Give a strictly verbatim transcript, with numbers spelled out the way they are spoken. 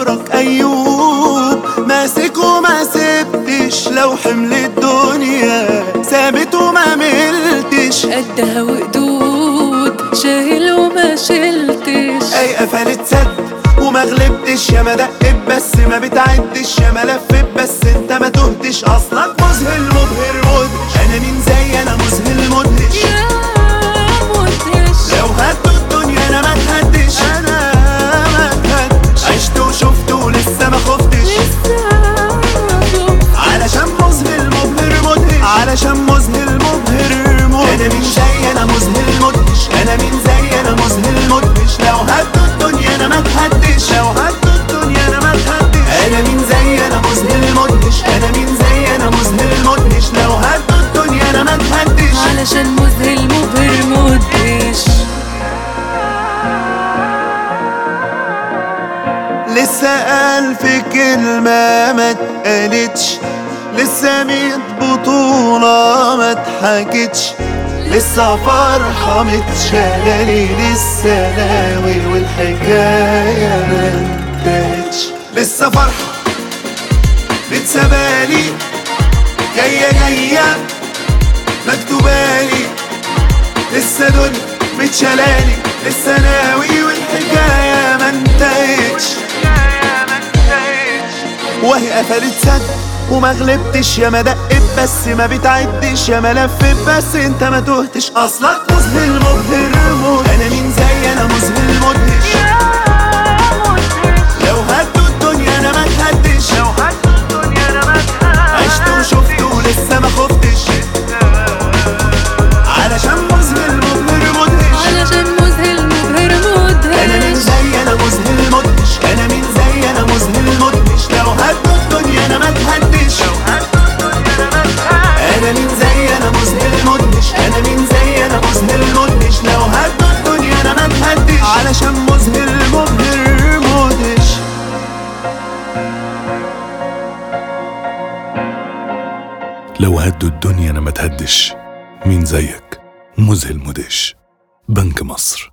صبرك أيوب، ماسك وما سبتش لو حمل الدنيا ثابت وما ملتش، قدها وقدود شايل وما شلتش. أي قفلت سد وما غلبتش، يا ما دقت بس ما بتعدش، يا ما لفت بس انت ما تهتش، اصلك مذهل مبهر مدهش. انا مين زي انا مذهل مدهش، يا مدهش لو هدوا الدنيا انا ما اتهدش، انا ما اتهدش، عشت وشفت ولسه ما خفتش، علشان مذهل مبهر مدهش، علشان مذهل مبهر مدهش. انا مين زي انا مذهل مدهش، انا مين زي انا مذهل مدهش، لو هدوا الدنيا انا ما اتهدش، لو هدوا الدنيا انا ما اتهدش. انا مين زي انا مذهل مدهش، انا مين زي انا مذهل مدهش، لو هدوا الدنيا انا ما اتهدش، علشان مذهل مبهر مدهش. لسه ألف كلمة ما اتقالتش، لسه ميت بطولة ما اتحكتش، لسه فرحة متشالالي، لسه ناوي والحكاية ما انتهتش، لسه فرحة متسابالي جاية جاية مكتوبالي، لسه دنيا متشالالي، لسه ناوي والحكاية ما انتهتش، وهي قفلت سد وما غلبتش، يا ما دقت بس ما بتعدش، يا ما لفت بس انت ما تهتش، اصلك مذهل مبهر مدهش. انا مين زي انا مذهل مدهش، لو هدوا الدنيا انا ما اتهدش، لو هدوا الدنيا انا ما اتهدش، عشت وشفت ولسه ما خفتش، علشان مذهل مبهر مدهش، علشان مذهل مبهر مدهش. انا مين زي انا مذهل مدهش، انا مين زي انا مذهل مدهش، لو هدوا الدنيا انا ما اتهدش، لو هدوا الدنيا انا ما اتهدش. انا مين زي انا مذهل مدهش، انا مين زي انا مذهل مدهش، لو هدوا الدنيا انا ما اتهدش، علشان مذهل مبهر مدهش. لو هدوا الدنيا انا ما تهدش، مين زيك مذهل مدهش. بنك مصر.